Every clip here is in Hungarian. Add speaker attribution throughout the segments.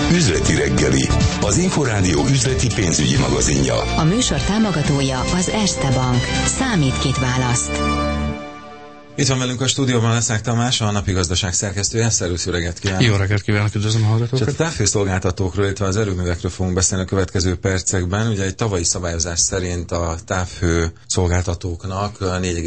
Speaker 1: Üzleti reggeli, az Inforádió üzleti pénzügyi magazinja.
Speaker 2: A műsor támogatója az Erste Bank. Számít, kit választ.
Speaker 3: Itt van velünk a stúdióban Leszák Tamás, a Napi Gazdaság szerkesztője. Szervusz, jó reggelt kívánok!
Speaker 4: Jó reggelt kívánok, üdvözlöm a hallgatókat!
Speaker 3: És a távhőszolgáltatókról, illetve az erőművekről fogunk beszélni a következő percekben. Ugye egy tavalyi szabályozás szerint a távhő szolgáltatóknak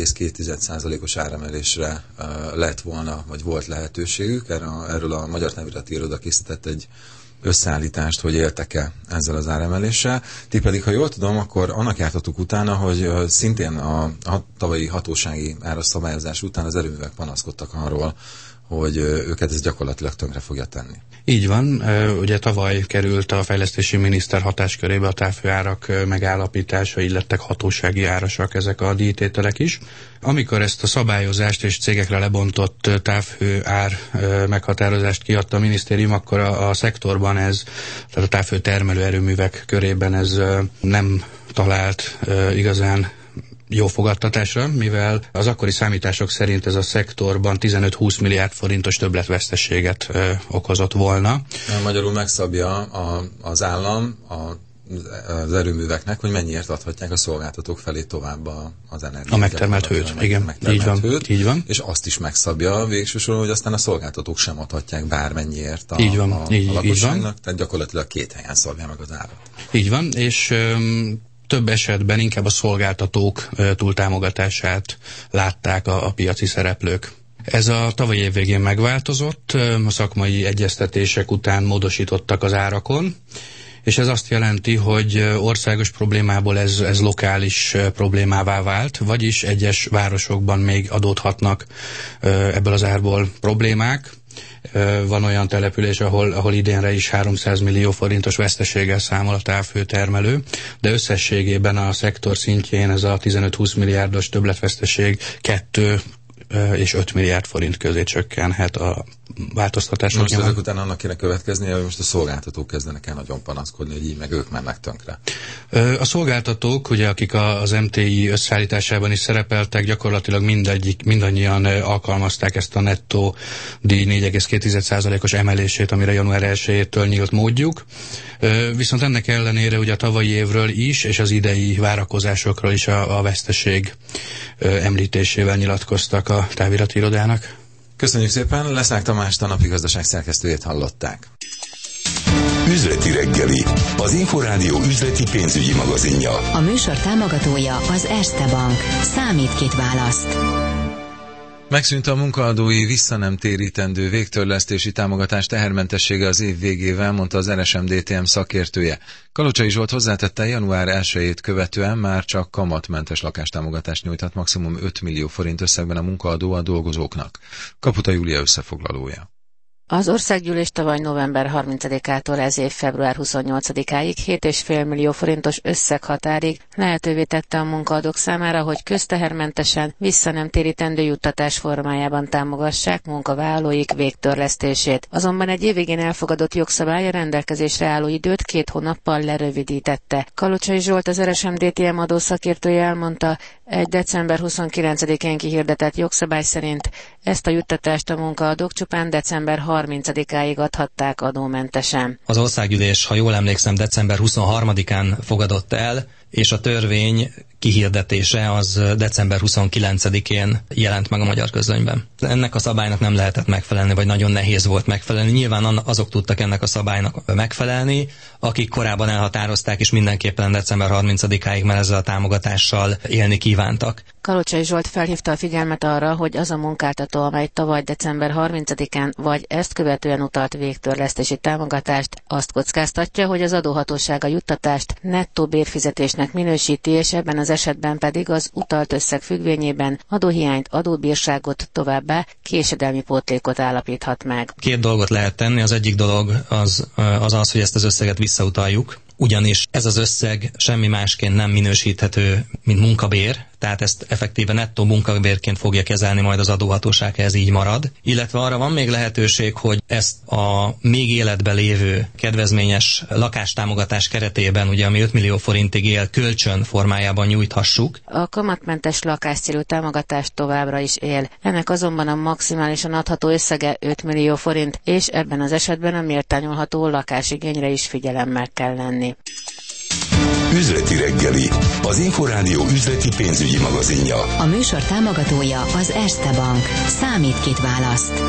Speaker 3: 4,2%-os áremelésre lett volna, vagy volt lehetőségük. Erről a Magyar Távirati Iroda készített egy összeállítást, hogy éltek-e ezzel az áremeléssel. Ti pedig, ha jól tudom, akkor annak jártatok utána, hogy szintén a tavalyi hatósági árasszabályozás után az erőművek panaszkodtak arról, hogy őket ez gyakorlatilag tönkre fogja tenni.
Speaker 4: Így van, ugye tavaly került a fejlesztési miniszter hatáskörébe a távhőárak megállapítása, illettek hatósági árasak ezek a díjtételek is. Amikor ezt a szabályozást és cégekre lebontott távhő ár meghatározást kiadta a minisztérium, akkor a szektorban tehát a távhő termelő erőművek körében ez nem talált igazán jó fogadtatásra, mivel az akkori számítások szerint ez a szektorban 15-20 milliárd forintos többletveszteséget okozott volna.
Speaker 3: Magyarul megszabja az állam az erőműveknek, hogy mennyiért adhatják a szolgáltatók felé tovább az energiát.
Speaker 4: A megtermelt hőt, igen, így van.
Speaker 3: És azt is megszabja végső soron, hogy aztán a szolgáltatók sem adhatják bármennyiért a lakosságnak, tehát gyakorlatilag két helyen szabja meg az árat.
Speaker 4: Így van, és több esetben inkább a szolgáltatók túltámogatását látták a piaci szereplők. Ez a tavalyi év végén megváltozott, a szakmai egyeztetések után módosítottak az árakon, és ez azt jelenti, hogy országos problémából ez lokális problémává vált, vagyis egyes városokban még adódhatnak ebből az árból problémák. Van olyan település, ahol idénre is 300 millió forintos veszteséggel számol a távhőtermelő, de összességében a szektor szintjén ez a 15-20 milliárdos többletveszteség 2 és 5 milliárd forint közé csökkenhet a változtatások.
Speaker 3: Most ezek után annak kéne következnie, hogy most a szolgáltatók kezdenek el nagyon panaszkodni, hogy így meg ők mennek tönkre.
Speaker 4: A szolgáltatók, ugye, akik az MTI összeállításában is szerepeltek, gyakorlatilag mindannyian alkalmazták ezt a nettó díj 4,2%-os emelését, amire január 1-től nyílt módjuk. Viszont ennek ellenére ugye a tavalyi évről is, és az idei várakozásokról is a veszteség említésével nyilatkoztak a távirati irodának.
Speaker 3: Köszönjük szépen, Leszák Tamást, a Napi Gazdaság szerkesztőjét hallották.
Speaker 1: Üzleti reggeli, az Inforádió üzleti pénzügyi magazinja.
Speaker 2: A műsor támogatója az Erste Bank. Számít, kit választ.
Speaker 3: Megszűnt a munkaadói visszanemtérítendő végtörlesztési támogatás tehermentessége az év végével, mondta az RSMDTM szakértője. Kalocsai Zsolt hozzátette, január 1-ét követően már csak kamatmentes lakástámogatást nyújthat maximum 5 millió forint összegben a munkaadó a dolgozóknak. Kaputa Júlia összefoglalója.
Speaker 5: Az országgyűlés tavaly november 30-ától ez év február 28-áig 7,5 millió forintos összeghatárig lehetővé tette a munkaadók számára, hogy köztehermentesen visszanemtérítendő juttatás formájában támogassák munkavállalóik végtörlesztését. Azonban egy év végén elfogadott jogszabály a rendelkezésre álló időt 2 hónappal lerövidítette. Kalocsai Zsolt, az RSMDTM adószakértője elmondta, egy december 29-én kihirdetett jogszabály szerint ezt a juttatást a munkaadók csupán december 30-áig adhatták adómentesen.
Speaker 6: Az országgyűlés, ha jól emlékszem, december 23-án fogadott el, és a törvény kihirdetése az december 29-én jelent meg a Magyar Közlönyben. Ennek a szabálynak nem lehetett megfelelni, vagy nagyon nehéz volt megfelelni. Nyilván azok tudtak ennek a szabálynak megfelelni, akik korábban elhatározták, és mindenképpen december 30-áig már ezzel a támogatással élni kívántak.
Speaker 5: Kalocsai Zsolt felhívta a figyelmet arra, hogy az a munkáltató, amely tavaly december 30-án vagy ezt követően utalt végtörlesztési támogatást, azt kockáztatja, hogy az adóhatóság a juttatást nettó bérfizetésnek minősíti, és ebben az esetben pedig az utalt összeg függvényében adóhiányt, adóbírságot, továbbá késedelmi pótlékot állapíthat meg.
Speaker 6: 2 dolgot lehet tenni, az egyik dolog az, hogy ezt az összeget visszautaljuk, ugyanis ez az összeg semmi másként nem minősíthető, mint munkabér, tehát ezt effektíve nettó munkabérként fogja kezelni majd az adóhatóság, ez így marad. Illetve arra van még lehetőség, hogy ezt a még életben lévő kedvezményes lakástámogatás keretében, ugye ami 5 millió forintig él, kölcsön formájában nyújthassuk.
Speaker 5: A kamatmentes lakáscélú támogatás továbbra is él. Ennek azonban a maximálisan adható összege 5 millió forint, és ebben az esetben a méltányolható lakásigényre is figyelemmel kell lenni.
Speaker 1: Üzleti reggeli, az Inforádió üzleti pénzügyi magazinja.
Speaker 2: A műsor támogatója az Erste Bank. Számít, kit választ.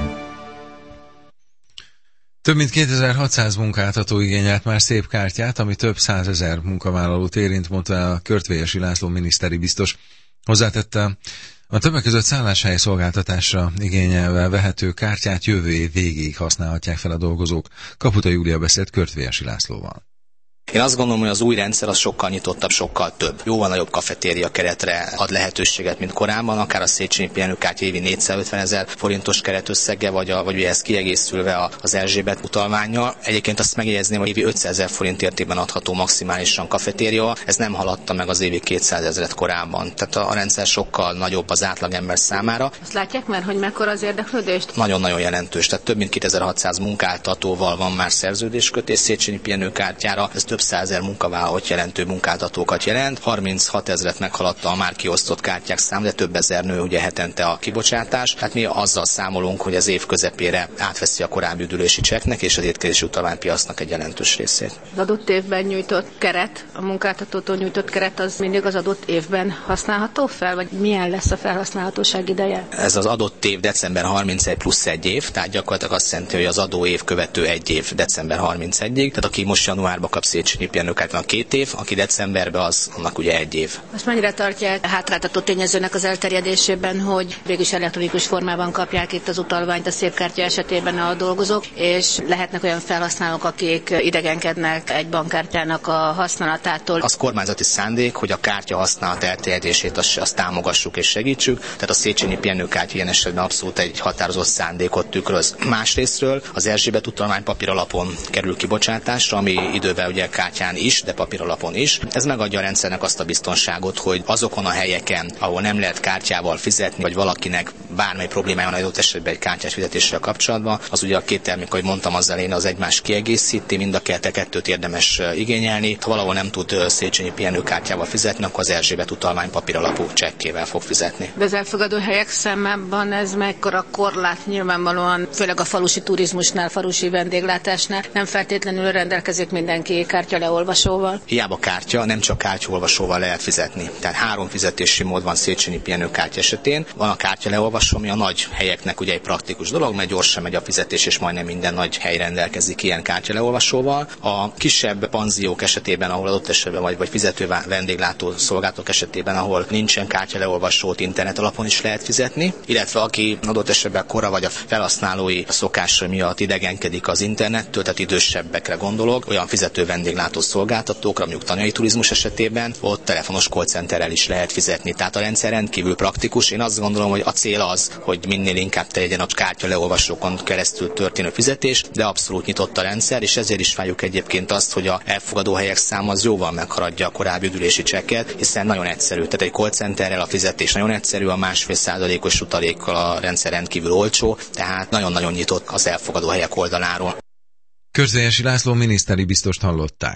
Speaker 3: Több mint 2600 munkáltató igényelt már szép kártyát, ami több 100 000 munkavállalót érint, mondta a Körtvélyesi László miniszteri biztos. Hozzátette, a többek között szálláshely szolgáltatásra igényelve vehető kártyát jövő év végéig használhatják fel a dolgozók. Kaputa Júlia beszélt Körtvélyesi Lászlóval.
Speaker 7: Én azt gondolom, hogy az új rendszer az sokkal nyitottabb, sokkal több. Jóval nagyobb kafetéria keretre ad lehetőséget, mint korábban, akár a Széchenyi pihenőkártya évi 450 000 forintos keretösszege, vagy ugye ez kiegészülve az Erzsébet utalvánnyal. Egyébként azt megjegyezném, hogy évi 500 000 forint értékben adható maximálisan kafetéria, ez nem haladta meg az évi 200 000 korábban. Tehát a rendszer sokkal nagyobb az átlagember számára.
Speaker 5: Azt látják már, hogy mekkora az érdeklődést?
Speaker 7: Nagyon-nagyon jelentős, tehát több mint 2600 munkáltatóval van már szerződéskötés Széchenyi pihenőkártyára. Ez több 100 000 munkavállalót jelentő munkáltatókat jelent. 36 000-et meghaladta a már kiosztott kártyák szám, de több ezer nő ugye hetente a kibocsátás. Hát mi azzal számolunk, hogy az év közepére átveszi a korábbi üdülési csekknek és az étkezési utalványpiacnak egy jelentős részét.
Speaker 5: Az adott évben nyújtott keret, a munkáltatótól nyújtott keret az mindig az adott évben használható fel, vagy milyen lesz a felhasználhatóság ideje?
Speaker 7: Ez az adott év december 31 plusz egy év, tehát gyakorlatilag azt jelenti, hogy az adó év követő egy év december 31-ig, tehát aki most januárban kap Széchenyi pihenőkártyának 2 év, aki decemberben az, annak ugye 1 év.
Speaker 5: Most mennyire tartják hátráltató tényezőnek az elterjedésében, hogy végülis elektronikus formában kapják itt az utalványt a szép kártya esetében a dolgozók, és lehetnek olyan felhasználók, akik idegenkednek egy bankkártyának a használatától.
Speaker 7: Az kormányzati szándék, hogy a kártya használat elterjedését azt támogassuk és segítsük, tehát a Széchenyi pihenőkártya ilyen esetben abszolút egy határozott szándékot tükröz. Másrésztről az Erzsébet utalvány papíralapon kerül kibocsátásra, ami idővel ugye kártyán is, de papíralapon is. Ez megadja a rendszernek azt a biztonságot, hogy azokon a helyeken, ahol nem lehet kártyával fizetni, vagy valakinek bármely problémája van adott esetben egy kártyás fizetéssel kapcsolatban, az ugye a két termék, ahogy mondtam, az elején az egymást kiegészíti, mind a kettőt érdemes igényelni. Ha valahol nem tud Széchenyi pihenőkártyával fizetni, akkor az Erzsébet utalvány papíralapú csekkével fog fizetni.
Speaker 5: De az elfogadó helyek számában ez mekkora korlát nyilvánvalóan, főleg a falusi turizmusnál, falusi vendéglátásnál nem feltétlenül rendelkezik mindenki kártyaleolvasóval.
Speaker 7: Hiába kártya, nem csak kártyaolvasóval lehet fizetni. Tehát 3 fizetési mód van Széchenyi pihenőkártya esetén. Van a kártyaleolvasó, ami a nagy helyeknek ugye egy praktikus dolog, mert gyorsan megy a fizetés, és majdnem minden nagy hely rendelkezik ilyen kártyaleolvasóval. A kisebb panziók esetében, ahol adott esetben vagy fizető vendéglátó szolgáltatók esetében, ahol nincsen kártyaleolvasót, internet alapon is lehet fizetni, illetve aki adott esetben kora vagy a felhasználói szokásai miatt idegenkedik az internettől, tehát idősebbekre gondolok, olyan fizető vendéglátó szolgáltatókra, mondjuk tanyai turizmus esetében, ott telefonos call centerrel is lehet fizetni. Tehát a rendszer rendkívül praktikus. Én azt gondolom, hogy a cél az, hogy minél inkább tegyen a kártyaleolvasókon keresztül történő fizetés, de abszolút nyitott a rendszer, és ezért is várjuk egyébként azt, hogy a elfogadó helyek száma az jóval meghaladja a korábbi üdülési csekket, hiszen nagyon egyszerű. Tehát egy call centerrel a fizetés nagyon egyszerű, a 1,5%-os utalékkal a rendszer rendkívül olcsó, tehát nagyon-nagyon nyitott az elfogadó helyek oldaláról.
Speaker 3: Körtvélyesi László miniszteri biztost hallották.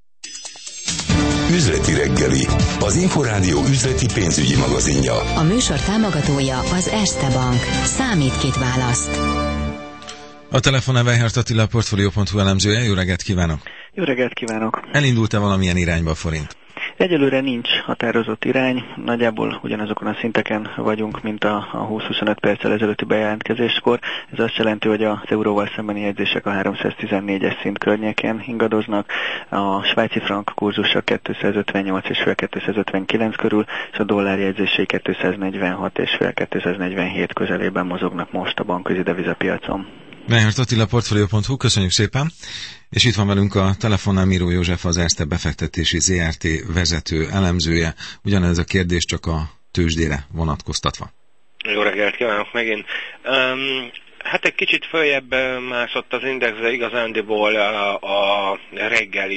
Speaker 1: Üzleti reggeli, az Inforádió üzleti pénzügyi magazinja.
Speaker 2: A műsor támogatója az Erste Bank. Számít, kit választ.
Speaker 3: A telefon Weinhardt Attila, Portfolio.hu elemzője. Jó reggelt kívánok!
Speaker 8: Jó reggelt kívánok!
Speaker 3: Elindult-e valamilyen irányba a forint?
Speaker 8: Egyelőre nincs határozott irány, nagyjából ugyanazokon a szinteken vagyunk, mint a 20-25 perccel ezelőtti bejelentkezéskor. Ez azt jelenti, hogy az euróval szembeni jegyzések a 314-es szint környékén ingadoznak, a svájci frank kurzusa 258 és fél 259 körül, és a dollár jegyzései 246 és fél 247 közelében mozognak most a bankközi devizapiacon.
Speaker 3: Weinhardt Attila, Portfolio.hu, köszönjük szépen! És itt van velünk a telefonnál Miró József, az Erste befektetési ZRT vezető elemzője. Ugyanez a kérdés, csak a tőzsdére vonatkoztatva.
Speaker 9: Jó reggelt kívánok megint! Hát egy kicsit följebb mászott az index, de igazándiból a reggeli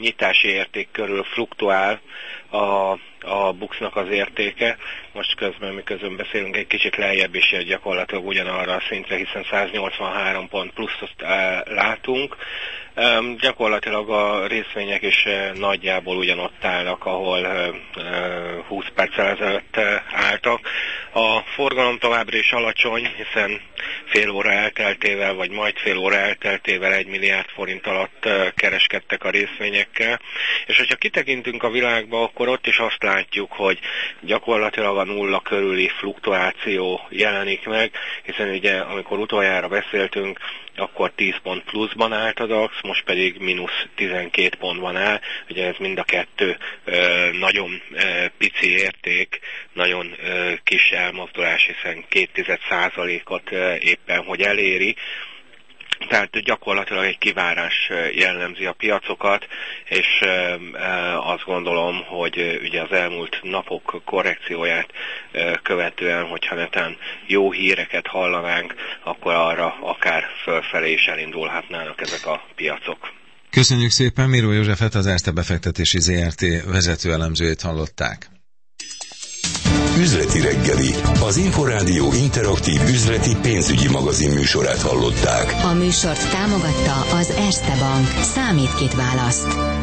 Speaker 9: nyitási érték körül fluktuál a BUX-nak az értéke. Most közben, miközben beszélünk, egy kicsit lejjebb is gyakorlatilag ugyanarra a szintre, hiszen 183 pont pluszot látunk. Gyakorlatilag a részvények is nagyjából ugyanott állnak, ahol 20 perccel ezelőtt álltak. A forgalom továbbra is alacsony, hiszen fél óra elteltével, vagy majd fél óra elteltével 1 milliárd forint alatt kereskedtek a részvényekkel. És hogyha kitekintünk a világba, akkor ott is azt látjuk, hogy gyakorlatilag a nulla körüli fluktuáció jelenik meg, hiszen ugye amikor utoljára beszéltünk, akkor 10 pont pluszban állt a DAX, most pedig mínusz 12 pontban áll. Ugye ez mind a kettő nagyon pici érték, nagyon kis elmozdulás, hiszen 0,2%-ot éppen hogy eléri. Tehát gyakorlatilag egy kivárás jellemzi a piacokat, és azt gondolom, hogy ugye az elmúlt napok korrekcióját követően, hogyha netán jó híreket hallanánk, akkor arra akár fölfelé is elindulhatnának ezek a piacok.
Speaker 3: Köszönjük szépen, Miró Józsefet, az Erste Befektetési ZRT vezető elemzőjét hallották.
Speaker 1: Üzleti reggeli, az Inforádió interaktív üzleti pénzügyi magazin műsorát hallották.
Speaker 2: A műsort támogatta az Erste Bank. Számít, kit választ.